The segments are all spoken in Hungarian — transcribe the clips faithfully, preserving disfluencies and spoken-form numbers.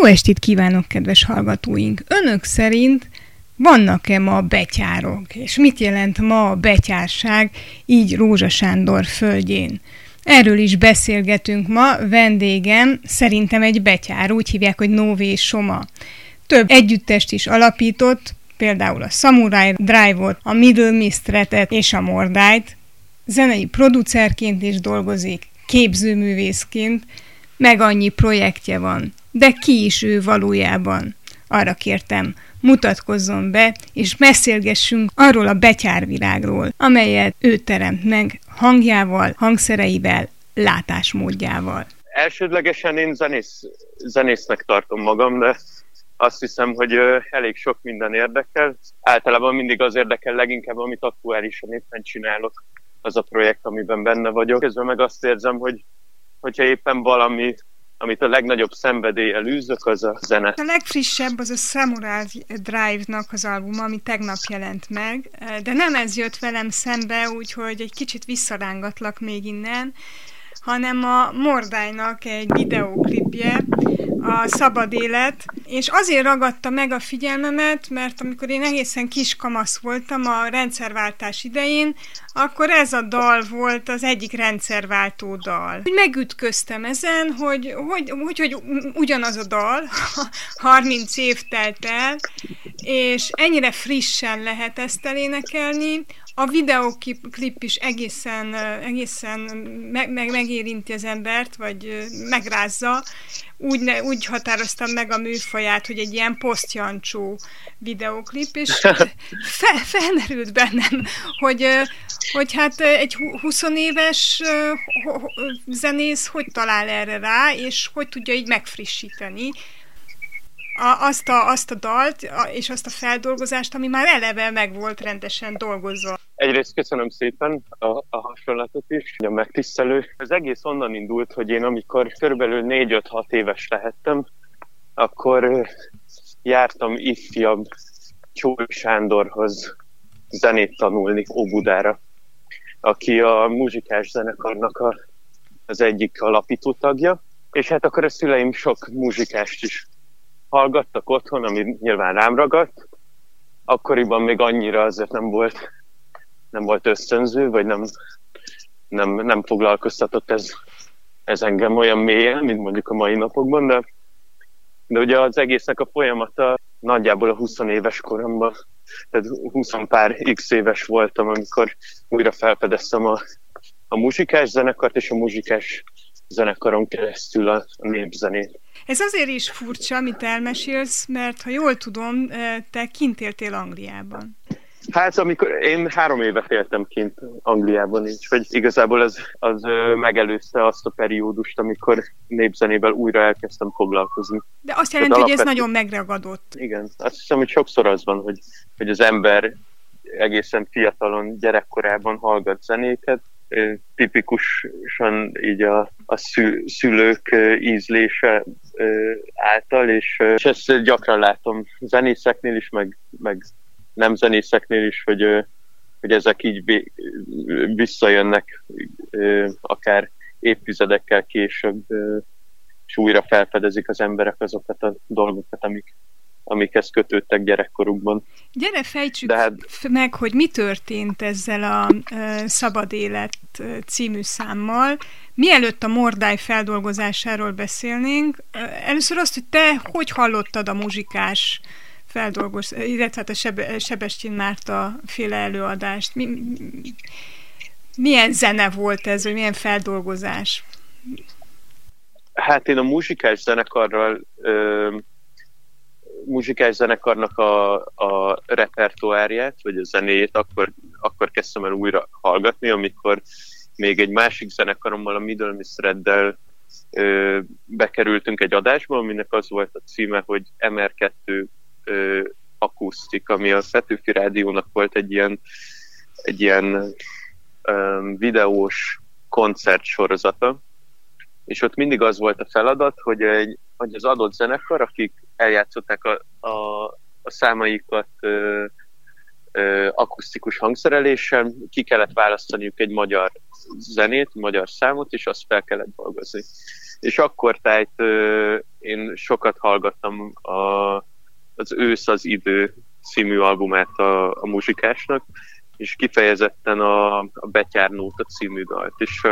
Jó estét kívánok, kedves hallgatóink! Önök szerint vannak-e ma betyárok? És mit jelent ma a betyárság így Rózsa Sándor földjén? Erről is beszélgetünk ma. Vendégem szerintem egy betyár, úgy hívják, hogy Nové Soma. Több együttest is alapított, például a Samurai Drive-ot, a Middle Mistretet és a Mordájt. Zenei producerként is dolgozik, képzőművészként, meg annyi projektje van. De ki is ő valójában? Arra kértem, mutatkozzon be, és beszélgessünk arról a betyárvilágról, amelyet ő teremt meg hangjával, hangszereivel, látásmódjával. Elsődlegesen én zenész, zenésznek tartom magam, de azt hiszem, hogy elég sok minden érdekel. Általában mindig az érdekel leginkább, amit aktuálisan éppen csinálok, az a projekt, amiben benne vagyok. Közben meg azt érzem, hogy hogyha éppen valami, amit a legnagyobb szenvedéllyel űzök, az a zene. A legfrissebb az a Samurai Drive-nak az albuma, ami tegnap jelent meg, de nem ez jött velem szembe, úgyhogy egy kicsit visszarángatlak még innen, hanem a Mordájnak egy videóklipje, a Szabad Élet, és azért ragadta meg a figyelmemet, mert amikor én egészen kiskamasz voltam a rendszerváltás idején, akkor ez a dal volt az egyik rendszerváltó dal. Megütköztem ezen, hogy hogy, hogy, hogy ugyanaz a dal, harminc év telt el, és ennyire frissen lehet ezt elénekelni. A videóklip is egészen, egészen meg, meg, megérinti az embert, vagy megrázza. Úgy, ne, úgy határoztam meg a műfaját, hogy egy ilyen posztjancsó videóklip, és fe, felmerült bennem, hogy, hogy hát egy húsz éves zenész hogy talál erre rá, és hogy tudja így megfrissíteni A, azt, a, azt a dalt és azt a feldolgozást, ami már eleve meg volt rendesen dolgozva. Egyrészt köszönöm szépen a, a hasonlatot is, a megtisztelő. Az egész onnan indult, hogy én amikor körülbelül négy-öt-hat éves lehettem, akkor jártam ifjabb Csóri Sándorhoz zenét tanulni Óbudára, aki a muzsikás zenekarnak a, az egyik alapító tagja, és hát akkor a szüleim sok muzsikást is hallgattak otthon, ami nyilván rám ragadt. Akkoriban még annyira azért nem volt, nem volt ösztönző, vagy nem, nem, nem foglalkoztatott ez, ez engem olyan mélyen, mint mondjuk a mai napokban, de, de ugye az egésznek a folyamata nagyjából a húsz éves koromban, tehát húsz pár x éves voltam, amikor újra felfedeztem a, a muzsikás zenekart, és a muzsikás zenekaron keresztül a, a népzenét. Ez azért is furcsa, amit elmesélsz, mert ha jól tudom, te kint éltél Angliában. Hát amikor én három évet éltem kint Angliában, így, hogy igazából az, az megelőzte azt a periódust, amikor népzenével újra elkezdtem foglalkozni. De azt jelenti, hogy ez nagyon megragadott. Igen, azt hiszem, hogy sokszor az van, hogy, hogy az ember egészen fiatalon, gyerekkorában hallgat zenéket, tipikusan így a, a szü, szülők ízlése által, és, és ezt gyakran látom zenészeknél is, meg, meg nem zenészeknél is, hogy, hogy ezek így visszajönnek akár évtizedekkel később, és újra felfedezik az emberek azokat a dolgokat, amik, amikhez kötődtek gyerekkorukban. Gyere, fejtsük hát... meg, hogy mi történt ezzel a uh, Szabad Élet című számmal. Mielőtt a Mordáj feldolgozásáról beszélnénk, uh, először azt, hogy te hogy hallottad a muzsikás feldolgozás, illetve a Seb- Sebestyén Márta féle előadást. Mi, mi, milyen zene volt ez, vagy milyen feldolgozás? Hát én a muzsikás zenekarral ö, muzsikás zenekarnak a, a repertoárját, vagy a zenéjét akkor, akkor kezdtem el újra hallgatni, amikor még egy másik zenekarommal, a Middle Mistreddel ö, bekerültünk egy adásba, aminek az volt a címe, hogy em er kettő ö, akusztik, ami a Petőfi Rádiónak volt egy ilyen, egy ilyen ö, videós koncertsorozata, és ott mindig az volt a feladat, hogy, egy, hogy az adott zenekar, akik eljátszották a, a, a számaikat ö, ö, akusztikus hangszereléssel, ki kellett választaniuk egy magyar zenét, magyar számot, és azt fel kellett dolgozni. És akkor tájt én sokat hallgattam a, az Ősz az idő című albumát a, a Muzsikásnak, és kifejezetten a, a Betyárnóta című dalt. És,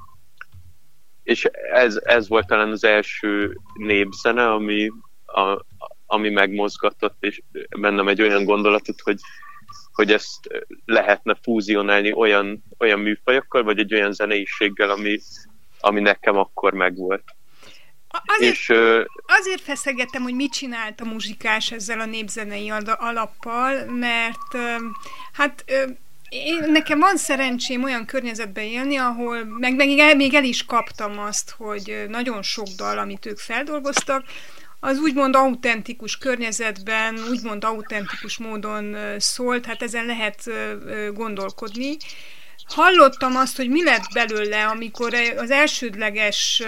és ez, ez volt talán az első népzene, ami, a, ami megmozgatott, és bennem egy olyan gondolatot, hogy, hogy ezt lehetne fúzionálni olyan, olyan műfajokkal, vagy egy olyan zeneiséggel, ami, ami nekem akkor megvolt. Azért, és, azért feszegettem, hogy mit csinált a Muzsikás ezzel a népzenei alappal, mert hát én, nekem van szerencsém olyan környezetben élni, ahol meg, meg el, még el is kaptam azt, hogy nagyon sok dal, amit ők feldolgoztak, az úgymond autentikus környezetben, úgymond autentikus módon szólt, hát ezen lehet gondolkodni. Hallottam azt, hogy mi lett belőle, amikor az elsődleges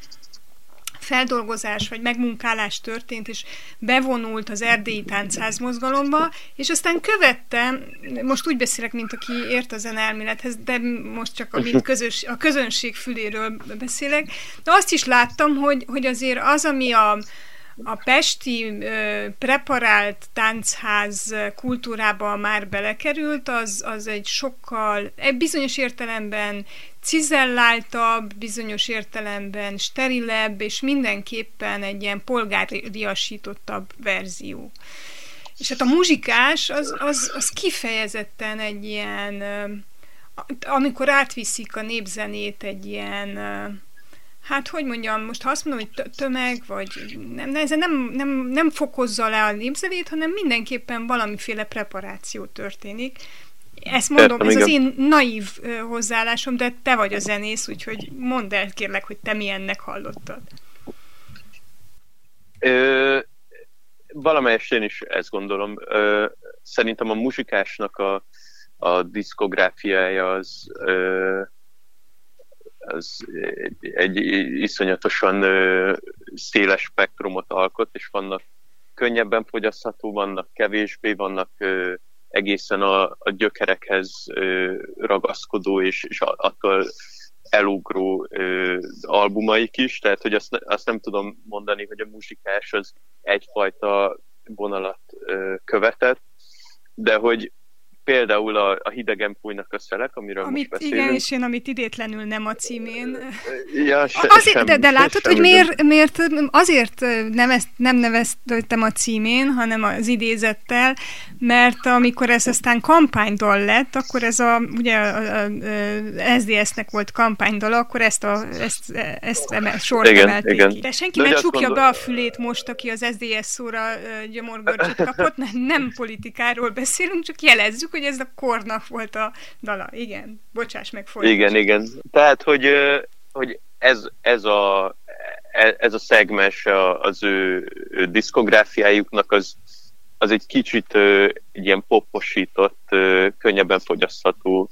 feldolgozás vagy megmunkálás történt, és bevonult az erdélyi táncházmozgalomba, és aztán követtem, most úgy beszélek, mint aki ért a zeneelmélethez, de most csak a, mint közös, a közönség füléről beszélek, de azt is láttam, hogy, hogy azért az, ami a A pesti ö, preparált táncház kultúrába már belekerült, az, az egy sokkal, egy bizonyos értelemben cizelláltabb, bizonyos értelemben sterilebb, és mindenképpen egy ilyen polgáriasítottabb verzió. És hát a Muzsikás az, az, az kifejezetten egy ilyen, ö, amikor átviszik a népzenét egy ilyen, ö, hát, hogy mondjam, most ha azt mondom, hogy tömeg, vagy nem, ez nem, nem, nem fokozza le a népzenét, hanem mindenképpen valamiféle preparáció történik. Ezt mondom, ez az én naív hozzáállásom, de te vagy a zenész, úgyhogy mondd el, kérlek, hogy te milyennek hallottad. Ö, valamelyest én is ezt gondolom. Ö, szerintem a Muzsikásnak a, a diszkográfiája az... Ö, az egy, egy iszonyatosan ö, széles spektrumot alkot, és vannak könnyebben fogyasztható, vannak kevésbé, vannak ö, egészen a, a gyökerekhez ö, ragaszkodó, és, és attól elugró ö, albumaik is, tehát hogy azt, azt nem tudom mondani, hogy a Muzsikás az egyfajta vonalat ö, követett, de hogy például a, a Hidegen fújnak a szelek, amiről amit, most beszélünk. Igen, és én, amit idétlenül nem a címén. Ja, se, azért, sem, de, de látod, sem, hogy miért, miért azért nem, ezt, nem neveztem a címén, hanem az idézettel, mert amikor ez aztán kampánydal lett, akkor ez a, ugye a, a, a es dé es-nek volt kampánydala, akkor ezt a ezt, ezt emel, sort igen, emelték igen. ki. De senki ne csukja gondol... be a fülét most, aki az es dé es szóra gyomorgörcsöt kapott, nem, nem politikáról beszélünk, csak jelezzük, hogy ez a kornak volt a dala. Igen, bocsáss meg, folytasd. Igen, igen. Tehát, hogy, hogy ez, ez, a, ez a szegmens az ő, ő diszkográfiájuknak az, az egy kicsit egy ilyen poposított, könnyebben fogyasztható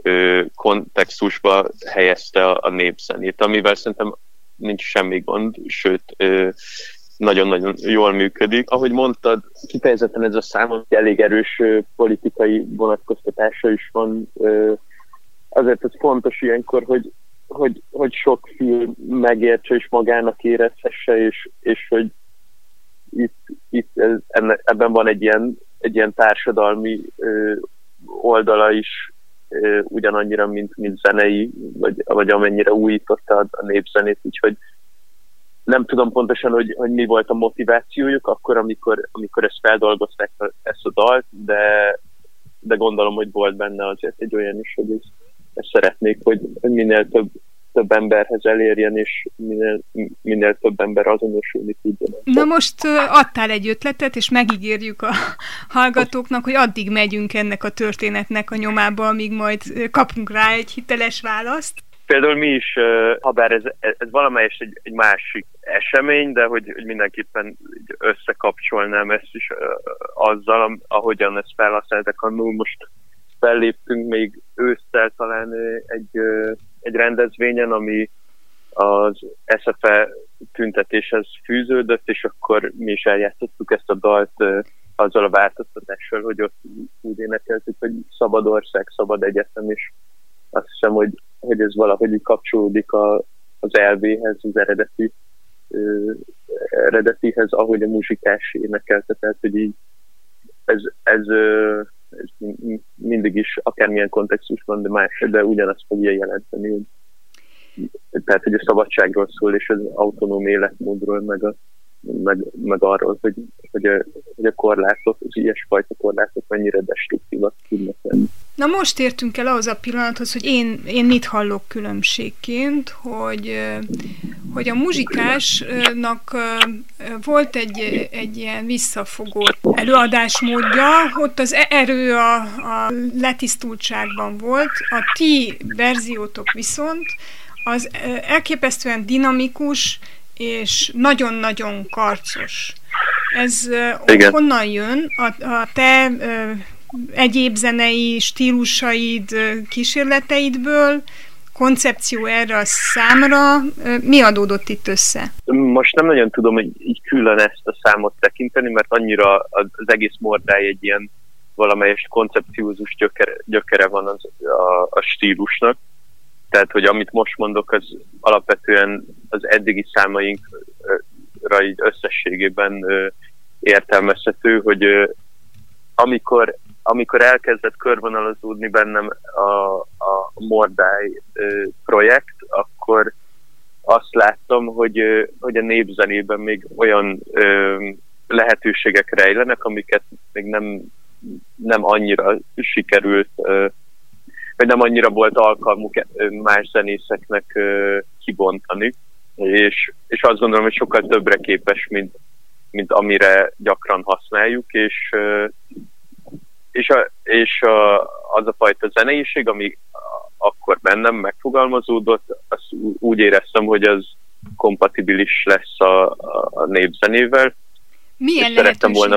kontextusba helyezte a, a népzenét, amivel szerintem nincs semmi gond, sőt nagyon-nagyon jól működik. Ahogy mondtad, kifejezetten ez a számon elég erős politikai vonatkoztatása is van. Azért ez fontos ilyenkor, hogy, hogy, hogy sok film megértse és magának érezhesse, és, és hogy itt, itt enne, ebben van egy ilyen, egy ilyen társadalmi oldala is, ugyanannyira, mint, mint zenei, vagy, vagy amennyire újította a népzenét, úgyhogy nem tudom pontosan, hogy, hogy mi volt a motivációjuk akkor, amikor, amikor ezt feldolgozták ezt a dalt, de, de gondolom, hogy volt benne azért egy olyan is, hogy ezt, ezt szeretnék, hogy minél több, több emberhez elérjen, és minél, minél több ember azonosulni tudjon. Na most adtál egy ötletet, és megígérjük a hallgatóknak, hogy addig megyünk ennek a történetnek a nyomába, amíg majd kapunk rá egy hiteles választ. Például mi is, habár ez, ez valamelyest egy, egy másik esemény, de hogy, hogy mindenképpen összekapcsolnám ezt is azzal, ahogyan ezt felhasználtak annól. Most felléptünk még ősszel talán egy, egy rendezvényen, ami az es ef e tüntetéshez fűződött, és akkor mi is eljátszottuk ezt a dalt azzal a változtatással, hogy ott úgy énekeltük, hogy szabad ország, szabad egyetem, és azt hiszem, hogy hogy ez valahogy kapcsolódik a, az elvéhez, az eredeti ö, eredetihez, ahogy a muzsikás énekelte, tehát hogy így ez, ez, ö, ez mindig is akármilyen kontextusban, de, más, de ugyanazt fogja jelenteni, hogy, tehát hogy a szabadságról szól, és az autonóm életmódról, meg, a, meg, meg arról, hogy, hogy, a, hogy a korlátok, az ilyesfajta korlátok mennyire destruktívak tudnak lenni. Na most értünk el ahhoz a pillanathoz, hogy én, én mit hallok különbségként, hogy, hogy a muzsikásnak volt egy, egy ilyen visszafogó előadásmódja, ott az erő a, a letisztultságban volt, a ti verziótok viszont az elképesztően dinamikus és nagyon-nagyon karcos. Ez Igen. honnan jön? A, a te egyéb zenei stílusaid, kísérleteidből, koncepció erre a számra, mi adódott itt össze? Most nem nagyon tudom, hogy így külön ezt a számot tekinteni, mert annyira az egész Mordály egy ilyen valamelyest koncepciózus gyökere, gyökere van az, a, a stílusnak. Tehát, hogy amit most mondok, az alapvetően az eddigi számainkra így összességében értelmezhető, hogy amikor amikor elkezdett körvonalazódni bennem a, a Mordály ö, projekt, akkor azt láttam, hogy, ö, hogy a népzenében még olyan ö, lehetőségek rejlenek, amiket még nem, nem annyira sikerült, ö, vagy nem annyira volt alkalmuk más zenészeknek ö, kibontani, és, és azt gondolom, hogy sokkal többre képes, mint, mint amire gyakran használjuk, és ö, És, a, és a, az a fajta zeneiség, ami akkor bennem megfogalmazódott, azt úgy éreztem, hogy az kompatibilis lesz a, a, a népzenével. Milyen lehetőségek? Volna,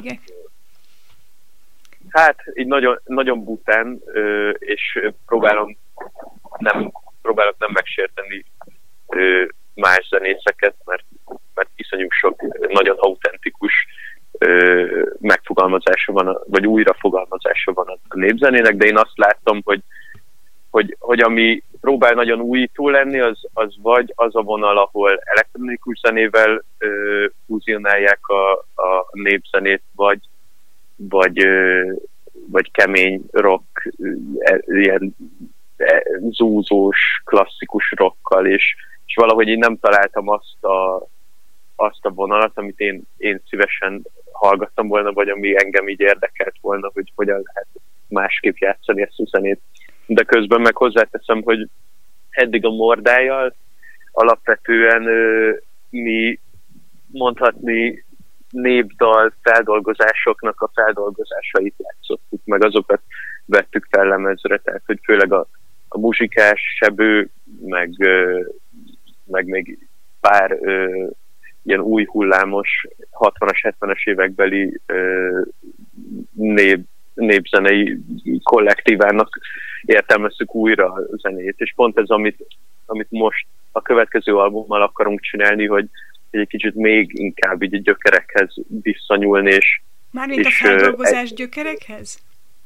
hát így nagyon, nagyon bután, és próbálom nem, próbálok nem megsérteni más zenészeket, mert, mert iszonyú sok nagyon autentikus megfogalmazása van, vagy újrafogalmazása van a népzenének, de én azt láttam, hogy, hogy, hogy ami próbál nagyon újító lenni, az, az vagy az a vonal, ahol elektronikus zenével ö, fúzionálják a, a népzenét, vagy, vagy, ö, vagy kemény rock, ö, ilyen ö, zúzós, klasszikus rockkal, és, és valahogy én nem találtam azt a azt a vonalat, amit én, én szívesen hallgattam volna, vagy ami engem így érdekelt volna, hogy hogyan lehet másképp játszani ezt a zenét. De közben meg hozzáteszem, hogy eddig a Mordályjal alapvetően ö, mi mondhatni népdal feldolgozásoknak a feldolgozásait játszottuk, meg azokat vettük fel lemezre, tehát hogy főleg a, a muzsikás, Sebő, meg, ö, meg még pár ö, ilyen új hullámos hatvanas, hetvenes évekbeli ö, nép, népzenei kollektívának értelmezzük újra a zenét, és pont ez, amit, amit most a következő albummal akarunk csinálni, hogy egy kicsit még inkább így a gyökerekhez visszanyúlni, és... Mármint a feldolgozás egy... gyökerekhez?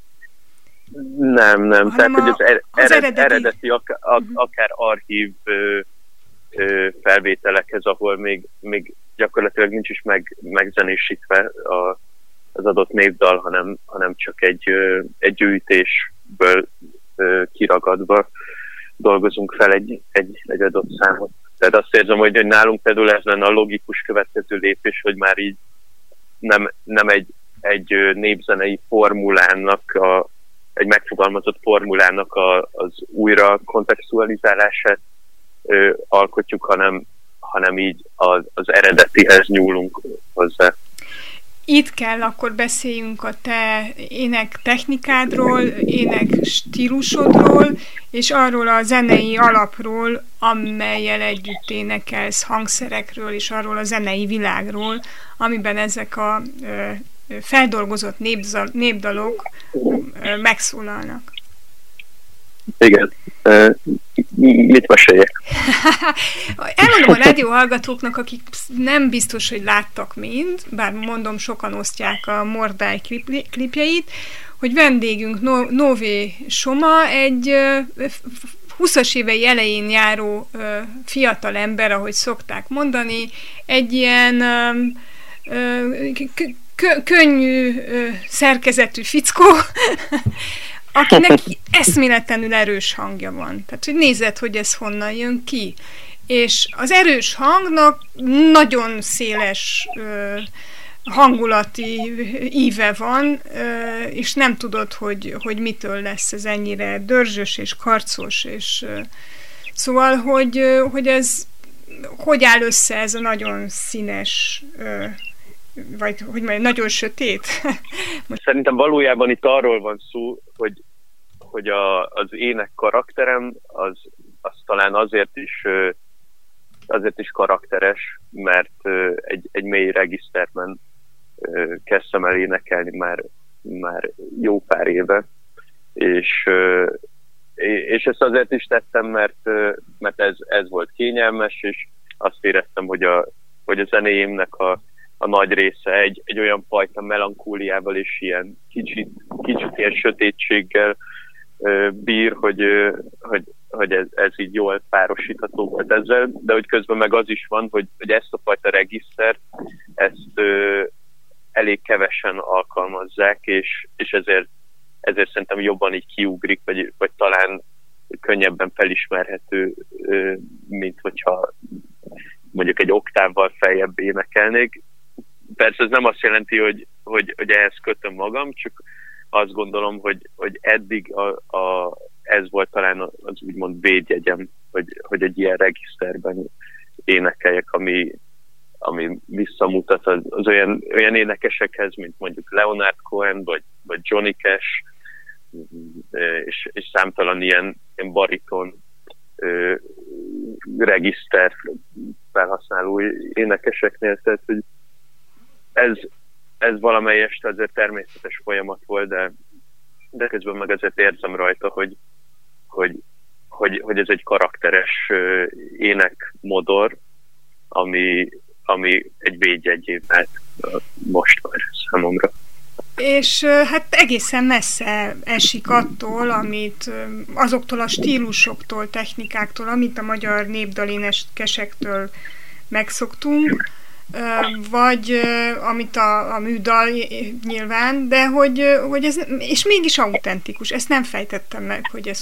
Nem, nem, tehát a, hogy az, er, az eredeti, eredeti ak, ak, uh-huh. akár archív ö, ö, felvételekhez, ahol még, még gyakorlatilag nincs is meg, megzenésítve a, az adott népdal, hanem, hanem csak egy, ö, egy gyűjtésből ö, kiragadva dolgozunk fel egy, egy, egy adott számot. Tehát azt érzem, hogy, hogy nálunk például ez lenne a logikus következő lépés, hogy már így nem, nem egy, egy népzenei formulának, a, egy megfogalmazott formulának a, az újra kontextualizálását ö, alkotjuk, hanem, hanem így az, az eredetihez nyúlunk hozzá. Itt kell akkor beszéljünk a te ének technikádról, ének stílusodról, és arról a zenei alapról, amellyel együtt énekelsz, hangszerekről, és arról a zenei világról, amiben ezek a ö, feldolgozott népzal, népdalok ö, megszólalnak. Igen. Uh, mit meséljek? Elmondom a rádió hallgatóknak, akik nem biztos, hogy láttak mind, bár mondom, sokan osztják a Mordály klipjeit, hogy vendégünk no- Nové Soma egy huszas évei elején járó ö, fiatal ember, ahogy szokták mondani, egy ilyen ö, ö, kö, könnyű ö, szerkezetű fickó, akinek eszméletlenül erős hangja van. Tehát, hogy nézed, hogy ez honnan jön ki. És az erős hangnak nagyon széles ö, hangulati íve van, ö, és nem tudod, hogy, hogy mitől lesz ez ennyire dörzsös és karcos, és ö, szóval, hogy, ö, hogy ez hogy áll össze ez a nagyon színes ö, vagy hogy mondjam, nagyon sötét? Szerintem valójában itt arról van szó, hogy, hogy a, az ének karakterem az, az talán azért is azért is karakteres, mert egy, egy mély regiszterben kezdtem el énekelni már, már jó pár éve, és, és ezt azért is tettem, mert, mert ez, ez volt kényelmes, és azt éreztem, hogy a, hogy a zenéimnek a a nagy része egy, egy olyan fajta melankóliával és ilyen kicsit, kicsit ilyen sötétséggel ö, bír, hogy, ö, hogy, hogy ez, ez így jól párosítható ezzel, de hogy közben meg az is van, hogy, hogy ezt a fajta regisztert, ezt ö, elég kevesen alkalmazzák, és, és ezért, ezért szerintem jobban így kiugrik, vagy, vagy talán könnyebben felismerhető, ö, mint hogyha mondjuk egy oktávval feljebb énekelnék. Persze ez nem azt jelenti, hogy, hogy, hogy ehhez kötöm magam, csak azt gondolom, hogy, hogy eddig a, a, ez volt talán az úgymond védjegyem, hogy, hogy egy ilyen regiszterben énekeljek, ami, ami visszamutat az, az olyan, olyan énekesekhez, mint mondjuk Leonard Cohen, vagy, vagy Johnny Cash, és, és számtalan ilyen, ilyen bariton regiszter felhasználó énekeseknél, tehát hogy ez, ez valamelyest azért természetes folyamat volt, de, de közben meg azért érzem rajta, hogy, hogy, hogy, hogy ez egy karakteres énekmodor, ami, ami egy védjegyé vált most már számomra. És hát egészen messze esik attól, amit azoktól a stílusoktól, technikáktól, amit a magyar népdalénekesektől megszoktunk, vagy amit a, a műdal nyilván, de hogy, hogy ez, és mégis autentikus. Ezt nem fejtettem meg, hogy ez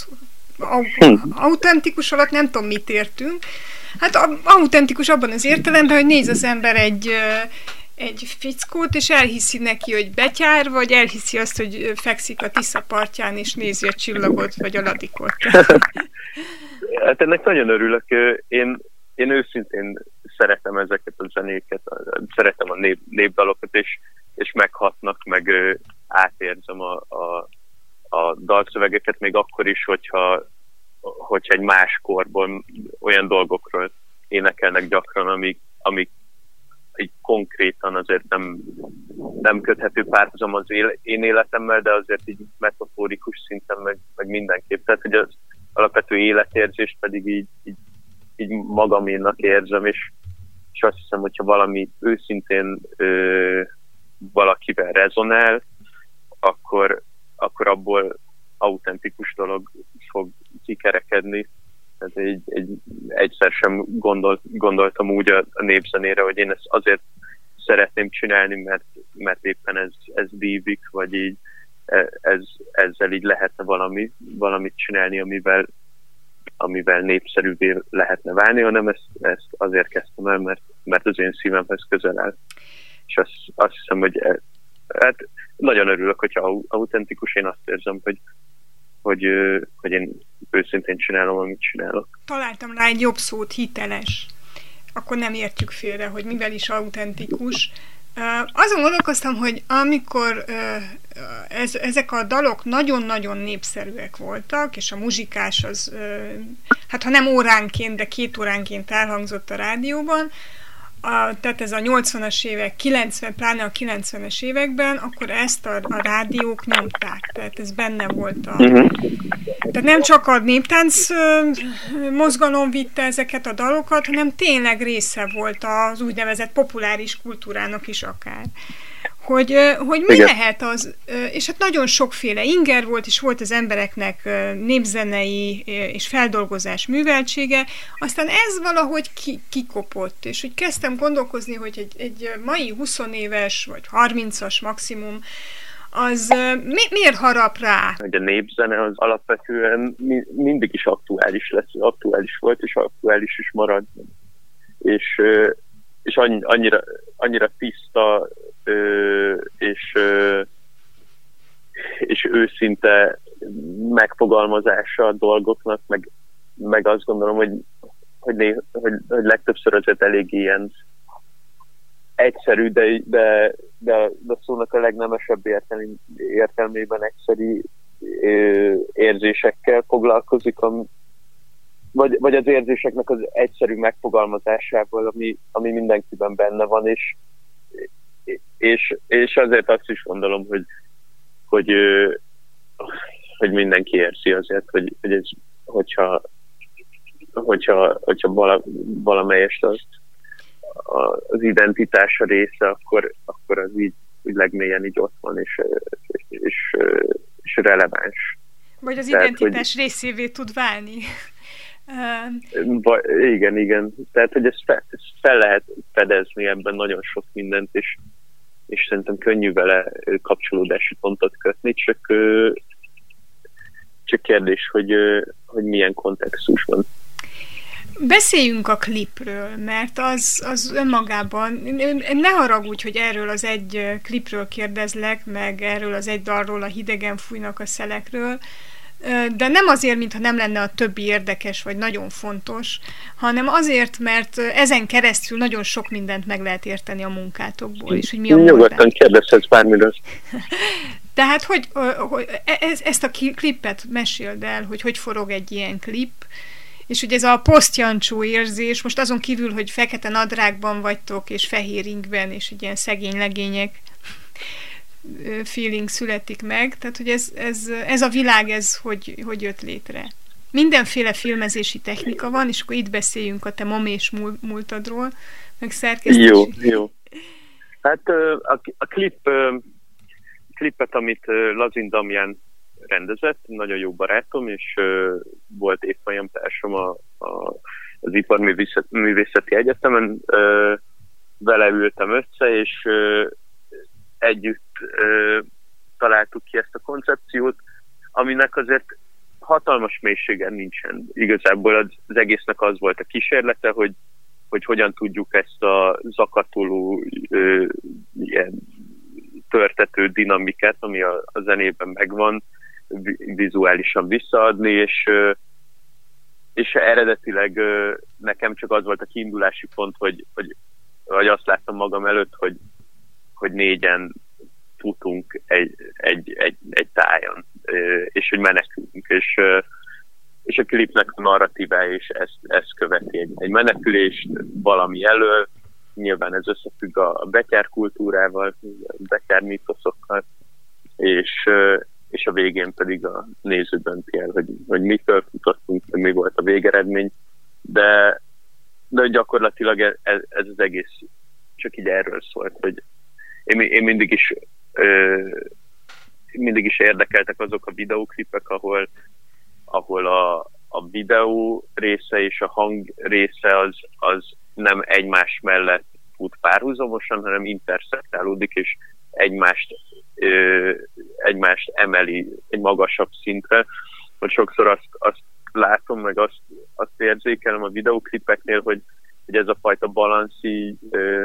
autentikus alatt nem tudom, mit értünk. Hát autentikus abban az értelemben, hogy néz az ember egy egy fickót, és elhiszi neki, hogy betyár, vagy elhiszi azt, hogy fekszik a Tisza partján, és nézi a csillagot, vagy a ladikot. Hát ennek nagyon örülök. Én, én őszintén szeretem ezeket a zenéket, szeretem a nép, népdalokat, és, és meghatnak, meg átérzem a, a, a dalszövegeket, még akkor is, hogyha, hogyha egy más korban olyan dolgokról énekelnek gyakran, amik, amik így konkrétan azért nem, nem köthető párhuzam az éle, én életemmel, de azért így metaforikus szinten meg, meg mindenképp. Tehát, hogy az alapvető életérzést pedig így, így, így magaménnak érzem, és, és azt hiszem, hogyha valami őszintén ö, valakivel rezonál, akkor, akkor abból autentikus dolog fog kikerekedni. Tehát egy, egy, egyszer sem gondolt, gondoltam úgy a, a népzenére, hogy én ezt azért szeretném csinálni, mert, mert éppen ez, ez dívik, vagy így ez, ezzel így lehetne valami, valamit csinálni, amivel, amivel népszerűvé lehetne válni, hanem ezt, ezt azért kezdtem el, mert, mert az én szívemhez közel áll. És azt, azt hiszem, hogy hát nagyon örülök, hogyha autentikus, én azt érzem, hogy Hogy, hogy én őszintén csinálom, amit csinálok. Találtam rá egy jobb szót, hiteles. Akkor nem értjük félre, hogy mivel is autentikus. Azon gondolkoztam, hogy amikor ez, ezek a dalok nagyon-nagyon népszerűek voltak, és a muzsikás az, hát ha nem óránként, de két óránként elhangzott a rádióban, A, tehát ez a nyolcvanas évek, kilencven, pláne a kilencvenes években, akkor ezt a, a rádiók nyomták, tehát ez benne volt a... Uh-huh. Tehát nem csak a néptánc mozgalom vitte ezeket a dalokat, hanem tényleg része volt az úgynevezett populáris kultúrának is akár. hogy, hogy mi Igen. lehet az, és hát nagyon sokféle inger volt, és volt az embereknek népzenei és feldolgozás műveltsége, aztán ez valahogy ki, kikopott, és hogy kezdtem gondolkozni, hogy egy, egy mai huszonéves, vagy harmincas maximum, az mi, miért harap rá? Hogy a népzene az alapvetően mindig is aktuális lesz, aktuális volt, és aktuális is marad. És, és annyira, annyira tiszta, és, és őszinte megfogalmazása a dolgoknak, meg, meg azt gondolom, hogy, hogy, né, hogy, hogy legtöbbször azért elég ilyen egyszerű, de, de, de, de szónak a legnemesebb értelmi, értelmében egyszerű érzésekkel foglalkozik, ami, vagy, vagy az érzéseknek az egyszerű megfogalmazásából, ami, ami mindenkiben benne van, és, és, és azért azt is gondolom, hogy, hogy, hogy mindenki érzi azért, hogy, hogy ez, hogyha, hogyha, hogyha vala, valamelyest az, az identitása része, akkor, akkor az így, így legmélyen így ott van, és, és, és, és releváns. Vagy az Tehát, identitás hogy, részévé tud válni. Ba, igen, igen. Tehát, hogy ezt fel, ezt fel lehet fedezni ebben nagyon sok mindent, és, és szerintem könnyű vele kapcsolódási pontot kötni, csak, csak kérdés, hogy, hogy milyen kontextusban. Beszéljünk a klipről, mert az, az önmagában, ne haragudj, hogy erről az egy klipről kérdezlek, meg erről az egy dalról, a Hidegen fújnak a szelekről, de nem azért, mintha nem lenne a többi érdekes, vagy nagyon fontos, hanem azért, mert ezen keresztül nagyon sok mindent meg lehet érteni a munkátokból, és hogy mi a Nyugodtan kérdezhetsz bármiről. Tehát, hogy, hogy ezt a klipet meséld el, hogy hogy forog egy ilyen klip, és hogy ez a posztjancsó érzés, most azon kívül, hogy fekete nadrágban vagytok, és fehér ingben, és egy ilyen szegény legények feeling születik meg, tehát hogy ez, ez, ez a világ, ez hogy, hogy jött létre. Mindenféle filmezési technika van, és akkor itt beszéljünk a te momés múltadról, meg szerkesztési. Jó, jó. Hát a, a klip, klipet, amit Lazin Damján rendezett, nagyon jó barátom, és volt évfolyam társam a, a, az Iparművészeti Egyetemen, vele ültem össze, és együtt ö, találtuk ki ezt a koncepciót, aminek azért hatalmas mélységen nincsen. Igazából az, az egésznek az volt a kísérlete, hogy, hogy hogyan tudjuk ezt a zakatoló ö, ilyen törtető dinamikát, ami a, a zenében megvan, vizuálisan visszaadni, és, ö, és eredetileg ö, nekem csak az volt a kiindulási pont, hogy, hogy, hogy azt láttam magam előtt, hogy hogy négyen futunk egy, egy, egy, egy tájon, és hogy menekülünk, és, és a klipnek a narratívája is ezt, ezt követi, egy, egy menekülést valami elől, nyilván ez összefügg a betyár kultúrával, a betyár mítoszokkal, és, és a végén pedig a néző dönti el, hogy, hogy mitől futottunk, hogy mi volt a végeredmény, de, de gyakorlatilag ez, ez az egész csak így erről szólt, hogy Én, én mindig is ö, mindig is érdekeltek azok a videóklipek, ahol, ahol a, a videó része és a hang része az, az nem egymás mellett fut párhuzamosan, hanem interszertálódik, és egymást, ö, egymást emeli egy magasabb szintre. Hogy sokszor azt, azt látom, meg azt, azt érzékelem a videóklipeknél, hogy hogy ez a fajta balanszi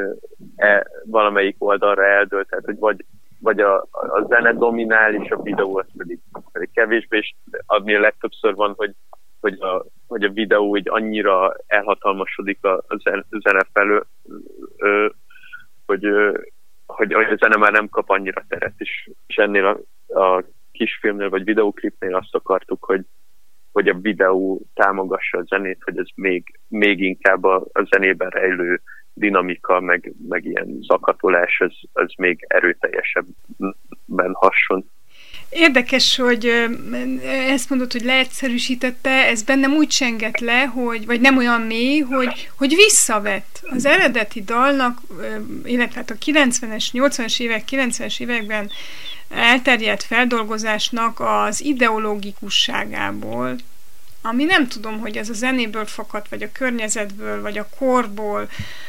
e, valamelyik oldalra eldőlt, tehát hogy vagy, vagy a, a zene dominál, és a videó az pedig, pedig kevésbé, és ami legtöbbször van, hogy, hogy, a, hogy a videó így annyira elhatalmasodik a, a zene felől, ö, hogy, ö, hogy a zene már nem kap annyira teret, és, és ennél a, a kisfilmnél vagy videóklipnél azt akartuk, hogy hogy a videó támogassa a zenét, hogy ez még, még inkább a, a zenében rejlő dinamika, meg, meg ilyen zakatolás, az, az még erőteljesebben hasson. Érdekes, hogy ezt mondod, hogy leegyszerűsítette, ez bennem úgy csengett le, hogy, vagy nem olyan mély, hogy, hogy visszavett az eredeti dalnak, illetve hát a kilencvenes, nyolcvanas évek, kilencvenes években elterjedt feldolgozásnak az ideológikusságából, ami nem tudom, hogy ez a zenéből fakadt, vagy a környezetből, vagy a korból,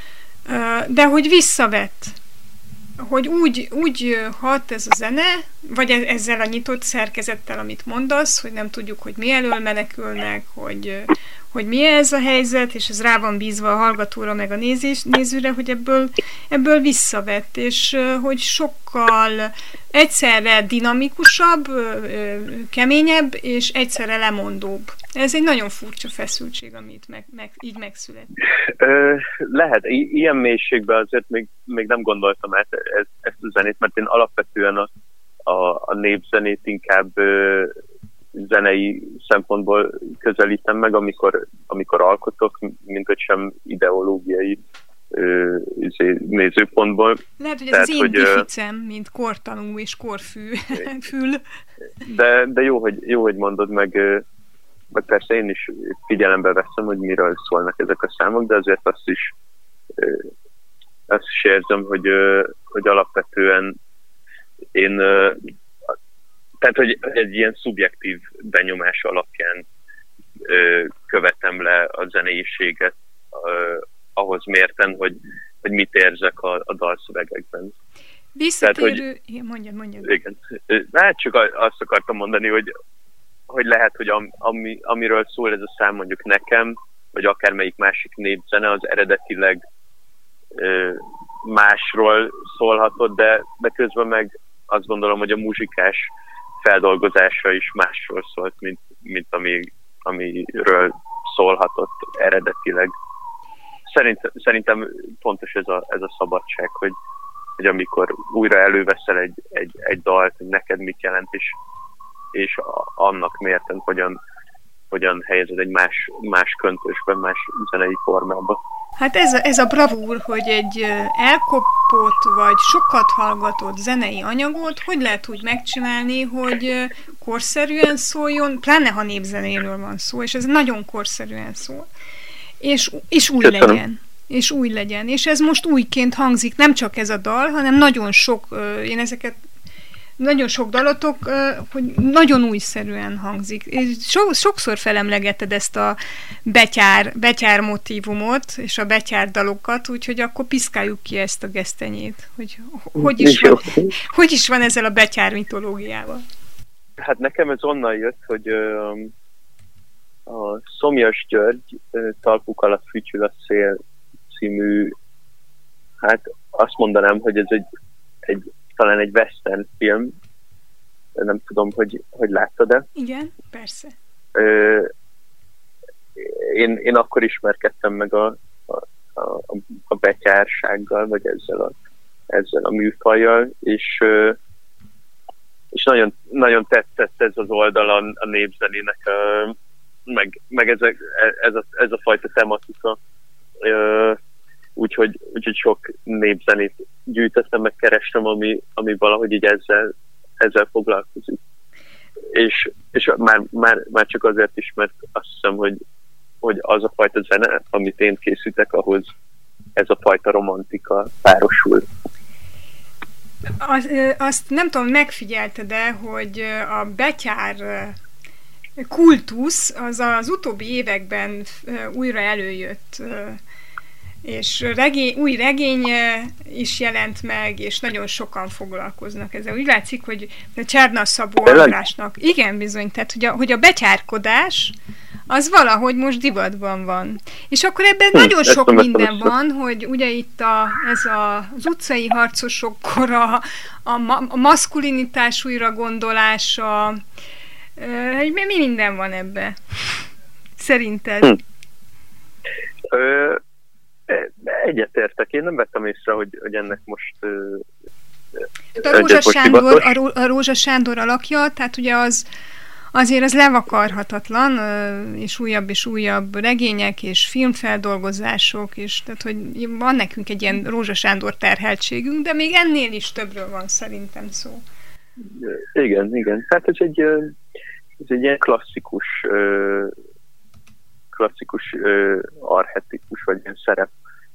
de hogy visszavett. Hogy úgy, úgy hat ez a zene, vagy ezzel a nyitott szerkezettel, amit mondasz, hogy nem tudjuk, hogy mi elől menekülnek, hogy, hogy mi ez a helyzet, és ez rá van bízva a hallgatóra, meg a nézés, nézőre, hogy ebből, ebből visszavett, és hogy sokkal egyszerre dinamikusabb, keményebb, és egyszerre lemondóbb. Ez egy nagyon furcsa feszültség, amit meg, meg, így megszület. Ö, lehet. I- ilyen mélységben azért még, még nem gondoltam át ezt, ezt a zenét, mert én alapvetően a, a, a népzenét inkább ö, zenei szempontból közelítem meg, amikor, amikor alkotok, mint hogy sem ideológiai ö, nézőpontból. Lehet, hogy ez Tehát, az én hogy, difficem, mint kortanú és korfű fül. De, de jó, hogy, jó, hogy mondod, meg, meg persze én is figyelembe veszem, hogy miről szólnak ezek a számok, de azért azt is, azt is érzem, hogy, hogy alapvetően én, tehát, hogy egy ilyen szubjektív benyomás alapján követem le a zeneiséget ahhoz mérten, hogy, hogy mit érzek a, a dalszövegekben. Visszatérő... Tehát, hogy, mondjad, mondjad. Igen. Hát csak azt akartam mondani, hogy, hogy lehet, hogy am, ami, amiről szól ez a szám mondjuk nekem, vagy akármelyik másik népzene, az eredetileg ö, másról szólhatott, de, de közben meg azt gondolom, hogy a muzsikás feldolgozása is másról szólt, mint, mint ami, amiről szólhatott eredetileg. Szerint, szerintem pontos ez a, ez a szabadság, hogy, hogy amikor újra előveszel egy, egy, egy dalt, hogy neked mit jelent, és, és annak mérten hogyan, hogyan helyezed egy más, más köntösben, más zenei formában. Hát ez a, ez a bravúr, hogy egy elkopott vagy sokat hallgatott zenei anyagot hogy lehet úgy megcsinálni, hogy korszerűen szóljon, pláne ha népzenéről van szó, és ez nagyon korszerűen szól. És, és új Köszönöm. legyen. És új legyen. És ez most újként hangzik, nem csak ez a dal, hanem nagyon sok, én ezeket, nagyon sok dalotok, hogy nagyon újszerűen hangzik. So, sokszor felemlegeted ezt a betyár, betyár motívumot, és a betyár dalokat, úgyhogy akkor piszkáljuk ki ezt a gesztenyét. Hogy, hogy, is van, hogy is van ezzel a betyár mitológiával? Hát nekem ez onnan jött, hogy a Szomjas György Talpuk alatt fütyül a szél című, hát azt mondanám, hogy ez egy, egy talán egy western film, nem tudom, hogy, hogy láttad-e. Igen, persze. Ö, én, én akkor ismerkedtem meg a, a, a, a betyársággal, vagy ezzel a, ezzel a műfajjal, és, és nagyon, nagyon tetszett ez az oldal a, a népzenének, a, meg, meg ez, a, ez, a, ez a fajta tematika. Úgyhogy, úgyhogy sok népzenét gyűjtöttem, meg kerestem, ami, ami valahogy így ezzel, ezzel foglalkozik. És, és már, már, már csak azért is, mert azt hiszem, hogy, hogy az a fajta zene, amit én készítek, ahhoz ez a fajta romantika párosul. Az, azt nem tudom, megfigyelted-e, hogy a betyár kultusz az az utóbbi években újra előjött, és regény, új regény is jelent meg, és nagyon sokan foglalkoznak ezzel. Úgy látszik, hogy a Cserna Szabó Andrásnak, igen, bizony, tehát hogy a, hogy a betyárkodás az valahogy most divatban van. És akkor ebben hm, nagyon sok minden van, hogy ugye itt a, ez a, az utcai harcosokkor a, a, ma, a maszkulinitás újra gondolása, hogy mi minden van ebbe? Szerinted? Hm. Ö, egyetértek. Én nem vettem észre, hogy, hogy ennek most ö, a Rózsa Sándor, a, a Rózsa Sándor alakja, tehát ugye az azért az levakarhatatlan, és újabb és újabb regények, és filmfeldolgozások, és tehát, hogy van nekünk egy ilyen Rózsa Sándor terheltségünk, de még ennél is többről van szerintem szó. Igen, igen. Hát ez egy, ez egy ilyen klasszikus, klasszikus archetikus, vagy ilyen szerep,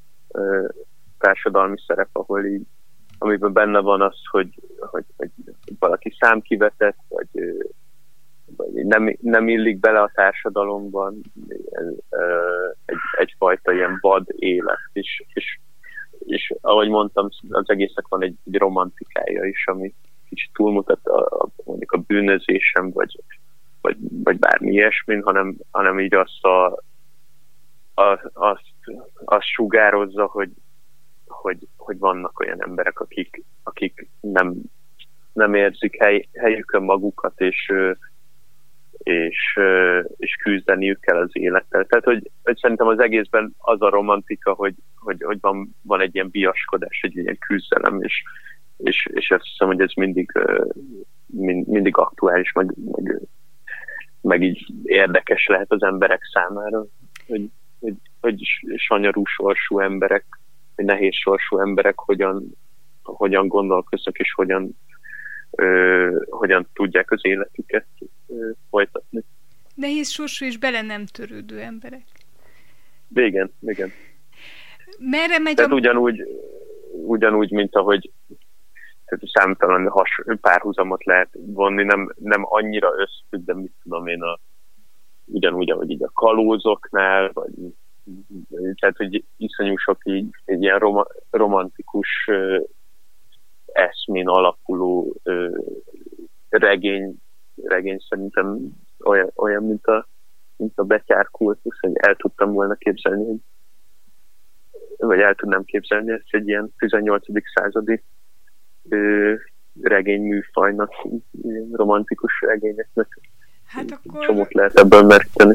társadalmi szerep, ahol így, amiben benne van az, hogy, hogy, hogy valaki számkivetett, vagy, vagy nem, nem illik bele a társadalomban, egy, egyfajta ilyen vad élet, és, és, és ahogy mondtam, az egésznek van egy, egy romantikája is, ami kicsit túlmutat a, a, mondjuk a bűnözésem, vagy, vagy, vagy bármi ilyesmin, hanem, hanem így azt, a, a, azt, azt sugározza, hogy, hogy, hogy vannak olyan emberek, akik, akik nem, nem érzik hely, helyükön magukat, és, és, és küzdeniük kell az élettel. Tehát, hogy, hogy szerintem az egészben az a romantika, hogy, hogy, hogy van, van egy ilyen biaskodás, egy ilyen küzdelem, és, és, és azt hiszem, hogy ez mindig, mind, mindig aktuális, meg, meg, meg így érdekes lehet az emberek számára, hogy, hogy, hogy sanyarú sorsú emberek, vagy nehéz sorsú emberek hogyan, hogyan gondolkoznak, és hogyan, ö, hogyan tudják az életüket ö, folytatni. Nehéz sorsú és bele nem törődő emberek. Igen, igen. Merre megy Tehát a... ugyanúgy, ugyanúgy, mint ahogy tehát számtalan has, párhuzamot lehet vonni, nem, nem annyira összfügg, de mit tudom én, a, ugyanúgy, ahogy így a kalózoknál, vagy tehát, hogy iszonyú sok így egy ilyen roma, romantikus uh, eszmén alapuló uh, regény, regény szerintem olyan, olyan mint a, mint a betyárkultusz, hogy el tudtam volna képzelni, hogy, vagy el tudnám képzelni ezt egy ilyen tizennyolcadik századi uh, regényműfajnak, romantikus regényeknek. Hát akkor... Csomót lehet ebből meríteni.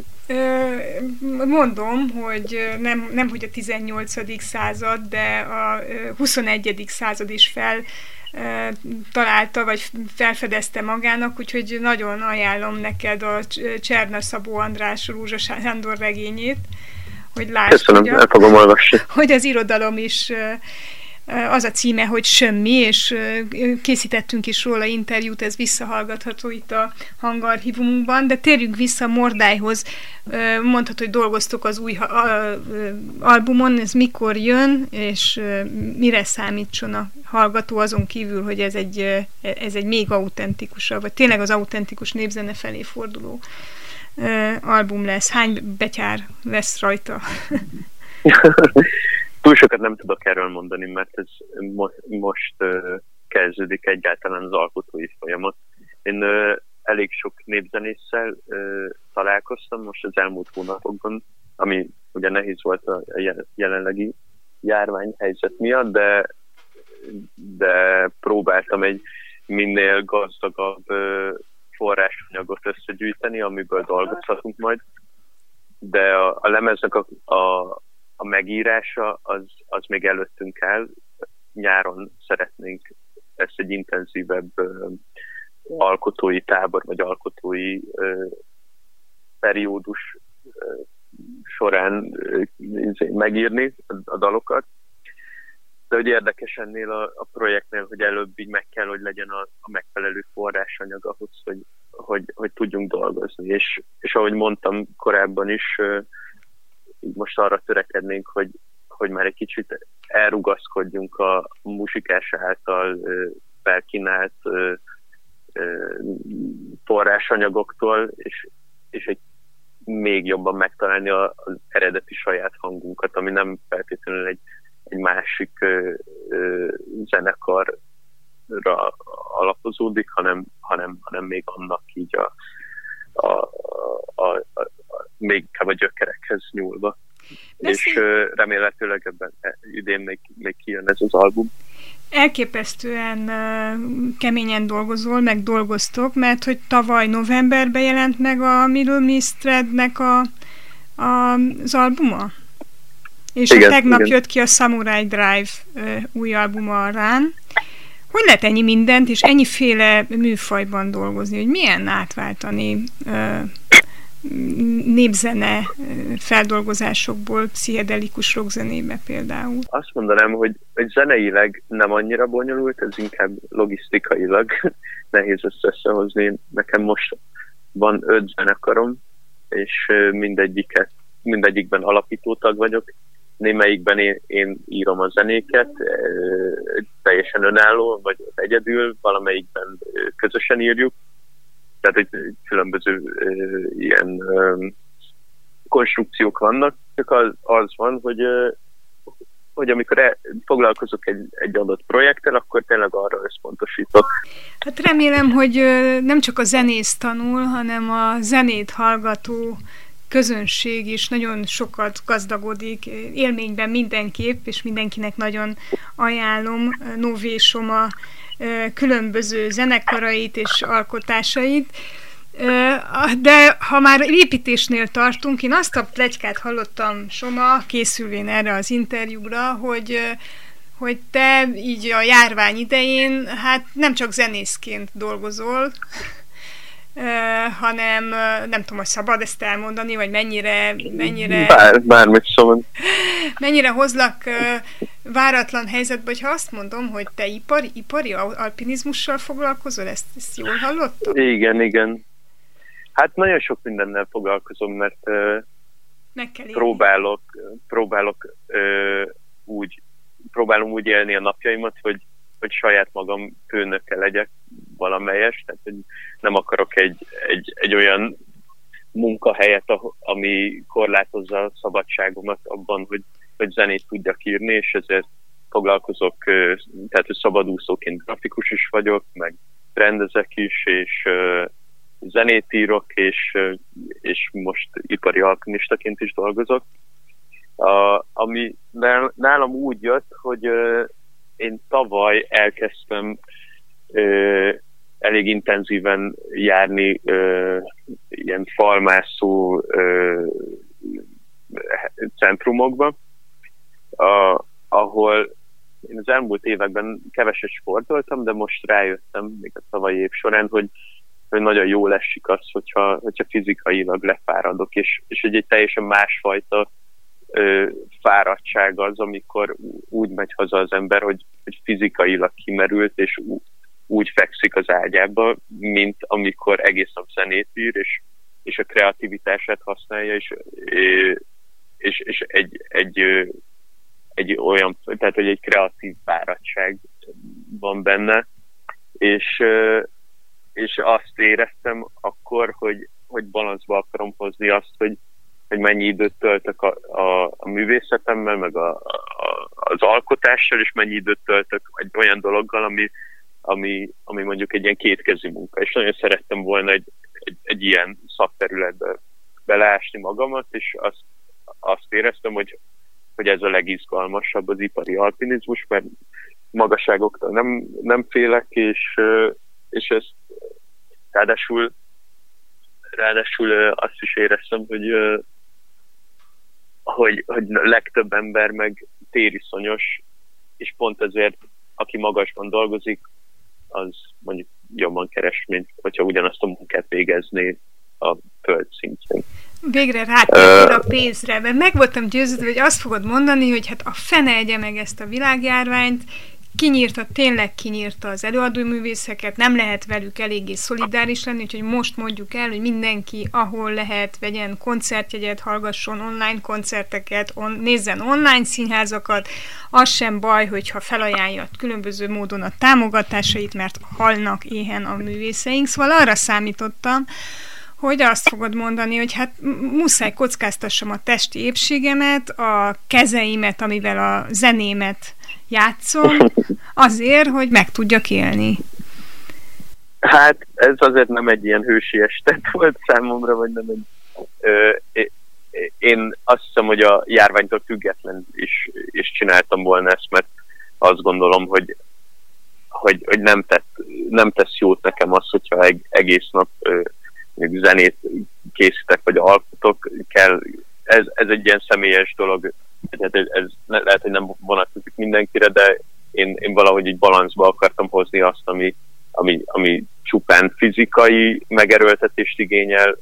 Mondom, hogy nem, nem hogy a tizennyolcadik század, de a huszonegyedik század is fel találta, vagy felfedezte magának, úgyhogy nagyon ajánlom neked a Cserna Szabó András Rúzsa Sándor regényét, hogy lásd, Köszönöm, hogy, a, el fogom olvasni. hogy az irodalom is az a címe, hogy Semmi, és készítettünk is róla interjút, ez visszahallgatható itt a hangarchívumunkban, de térjünk vissza Mordályhoz. Mondhatod, hogy dolgoztok az új albumon, ez mikor jön, és mire számítson a hallgató azon kívül, hogy ez egy, ez egy még autentikusabb, vagy tényleg az autentikus népzene felé forduló album lesz. Hány betyár lesz rajta? Túl sokat nem tudok erről mondani, mert ez mo- most uh, kezdődik egyáltalán az alkotói folyamat. Én uh, elég sok népzenésszel uh, találkoztam most az elmúlt hónapokban, ami ugye nehéz volt a jelenlegi járványhelyzet miatt, de, de próbáltam egy minél gazdagabb uh, forrásanyagot összegyűjteni, amiből dolgozhatunk majd. De a, a lemeznek a, a A megírása az, az még előttünk áll. Nyáron szeretnénk ezt egy intenzívebb uh, alkotói tábor, vagy alkotói uh, periódus uh, során uh, megírni a, a dalokat. De hogy érdekes ennél a, a projektnél, hogy előbb így meg kell, hogy legyen a, a megfelelő forrásanyag ahhoz, hogy, hogy, hogy tudjunk dolgozni. És, és ahogy mondtam korábban is, uh, most arra törekednénk, hogy, hogy már egy kicsit elrugaszkodjunk a musikás által felkínált forrásanyagoktól, és, és egy még jobban megtalálni az eredeti saját hangunkat, ami nem feltétlenül egy, egy másik zenekarra alapozódik, hanem, hanem, hanem még annak így a, a, a, a, a még inkább a gyökerekhez nyúlva. És uh, remélhetőleg ebben idén még, még kijön ez az album. Elképesztően uh, keményen dolgozol, meg dolgoztok, mert hogy tavaly novemberben jelent meg a Middle Mistrednek a, a, az albuma? És igen, a tegnap igen. jött ki a Samurai Drive uh, új albuma, a Run. Hogy lehet ennyi mindent, és ennyiféle műfajban dolgozni? Hogy milyen átváltani uh, népzene feldolgozásokból, pszichedelikus rockzenébe például? Azt mondanám, hogy, hogy zeneileg nem annyira bonyolult, ez inkább logisztikailag nehéz ezt összehozni. Nekem most van öt zenekarom, és mindegyiket, mindegyikben alapítótag vagyok. Némelyikben én, én írom a zenéket, teljesen önálló, vagy egyedül, valamelyikben közösen írjuk. Tehát egy különböző ilyen konstrukciók vannak, csak az, az van, hogy, hogy amikor el, foglalkozok egy, egy adott projekttel, akkor tényleg arra összpontosítok. Hát remélem, hogy nem csak a zenész tanul, hanem a zenét hallgató közönség is nagyon sokat gazdagodik, élményben mindenképp, és mindenkinek nagyon ajánlom Nové Soma különböző zenekarait és alkotásait. De ha már építésnél tartunk, én azt a pletykát hallottam, Soma, készülvén erre az interjúra, hogy, hogy te így a járvány idején hát nem csak zenészként dolgozol, hanem nem tudom, hogy szabad ezt elmondani, vagy mennyire mennyire, Bár, bármit szóval. mennyire hozlak váratlan helyzetbe, hogyha azt mondom, hogy te ipari, ipari alpinizmussal foglalkozol, ezt, ezt jól hallottam? Igen, igen. Hát nagyon sok mindennel foglalkozom, mert uh, próbálok, próbálok uh, úgy, próbálom úgy élni a napjaimat, hogy, hogy saját magam főnöke legyek valamelyes, tehát hogy nem akarok egy, egy, egy olyan munkahelyet, ami korlátozza a szabadságomat abban, hogy, hogy zenét tudjak írni, és ezért foglalkozok, tehát hogy szabadúszóként grafikus is vagyok, meg rendezek is, és zenét írok, és, és most ipari alpinistaként is dolgozok. A, ami nálam úgy jött, hogy én tavaly elkezdtem elég intenzíven járni ö, ilyen falmászó ö, centrumokba, a, ahol én az elmúlt években keveset sportoltam, de most rájöttem még a tavalyi év során, hogy, hogy nagyon jól esik az, hogyha, hogyha fizikailag lefáradok, és, és egy, egy teljesen másfajta ö, fáradtság az, amikor úgy megy haza az ember, hogy, hogy fizikailag kimerült, és úgy fekszik az ágyába, mint amikor egész nap zenét ír, és, és a kreativitását használja, és, és, és egy, egy, egy olyan, tehát hogy egy kreatív fáradtság van benne, és, és azt éreztem akkor, hogy, hogy balanszba akarom hozni azt, hogy, hogy mennyi időt töltök a, a, a művészetemmel, meg a, a, az alkotással, és mennyi időt töltök egy olyan dologgal, ami Ami, ami mondjuk egy ilyen kétkezi munka, és nagyon szerettem volna egy, egy, egy ilyen szakterületbe beleásni magamat, és azt, azt éreztem, hogy, hogy ez a legizgalmasabb az ipari alpinizmus, mert magasságoktól nem, nem félek, és, és ezt ráadásul, ráadásul azt is éreztem, hogy, hogy, hogy legtöbb ember meg tériszonyos, és pont ezért, aki magasban dolgozik, az mondjuk jobban keres, mint hogyha ugyanazt a munkát végezné a föld szintjén. Végre rátértél a pénzre, mert meg voltam győződve, hogy azt fogod mondani, hogy hát a fene egye meg ezt a világjárványt, kinyírta, tényleg kinyírta az előadóművészeket, nem lehet velük eléggé szolidáris lenni, úgyhogy most mondjuk el, hogy mindenki, ahol lehet, vegyen koncertjegyet, hallgasson online koncerteket, on, nézzen online színházakat, az sem baj, hogyha felajánlja különböző módon a támogatásait, mert halnak éhen a művészeink, szóval arra számítottam, hogy azt fogod mondani, hogy hát muszáj kockáztassam a testi épségemet, a kezeimet, amivel a zenémet játszom, azért, hogy meg tudjak élni. Hát ez azért nem egy ilyen hősies tett volt számomra, vagy nem egy... Ö, én azt hiszem, hogy a járványtól független is, is csináltam volna ezt, mert azt gondolom, hogy, hogy, hogy nem, tett, nem tesz jót nekem az, hogyha egész nap ö, zenét készítek, vagy alkotok, kell. Ez, ez egy ilyen személyes dolog, tehát ez, ez lehet, hogy nem vonatkozik mindenkire, de én, én valahogy egy balanszba akartam hozni azt, ami, ami, ami csupán fizikai megerőltetést igényel,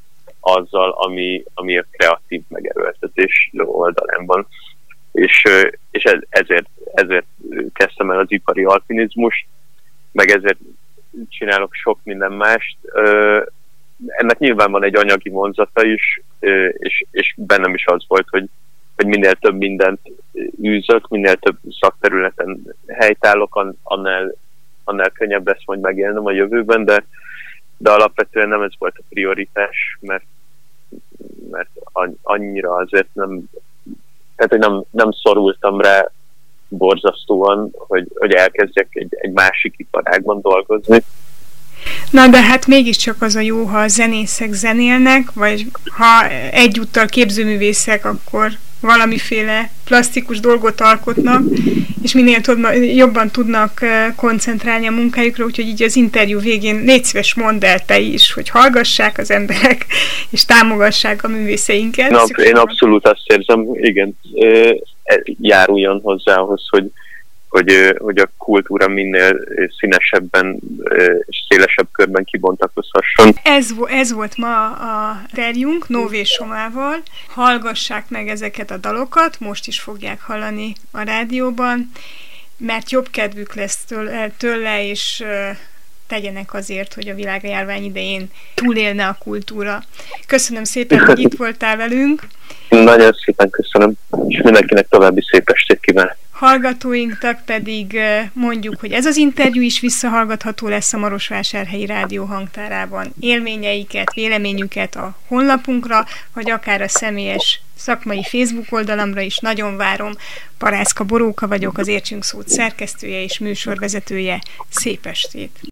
azzal, ami, ami a kreatív megerőltetés oldalán van. És, és ezért, ezért kezdtem el az ipari alpinizmust, meg ezért csinálok sok minden mást. Ennek nyilván van egy anyagi vonzata is, és, és bennem is az volt, hogy, hogy minél több mindent űzök, minél több szakterületen helytállok, annál, annál könnyebb lesz majd megélnem a jövőben, de, de alapvetően nem ez volt a prioritás, mert, mert annyira azért nem, tehát hogy nem, nem szorultam rá borzasztóan, hogy, hogy elkezdjek egy, egy másik iparágban dolgozni. Na de hát mégiscsak az a jó, ha a zenészek zenélnek, vagy ha egyúttal képzőművészek, akkor valamiféle plastikus dolgot alkotnak, és minél tudna, jobban tudnak koncentrálni a munkájukra, úgyhogy így az interjú végén légy szíves, mondd el te is, hogy hallgassák az emberek, és támogassák a művészeinket. Na, én abszolút azt érzem, igen, járuljon hozzá ahhoz, hogy Hogy, hogy a kultúra minél színesebben és szélesebb körben kibontakozhasson. Ez, ez volt ma a interjúnk Nové Somával. Hallgassák meg ezeket a dalokat, most is fogják hallani a rádióban, mert jobb kedvük lesz tőle, tőle és tegyenek azért, hogy a világjárvány idején túlélne a kultúra. Köszönöm szépen, hogy itt voltál velünk. Nagyon szépen köszönöm, és mindenkinek további szép estét kívánok. Hallgatóinknak pedig mondjuk, hogy ez az interjú is visszahallgatható lesz a Marosvásárhelyi Rádió hangtárában. Élményeiket, véleményüket a honlapunkra, vagy akár a személyes szakmai Facebook oldalamra is nagyon várom. Parászka Boróka vagyok, az Értsünk Szót szerkesztője és műsorvezetője. Szép estét!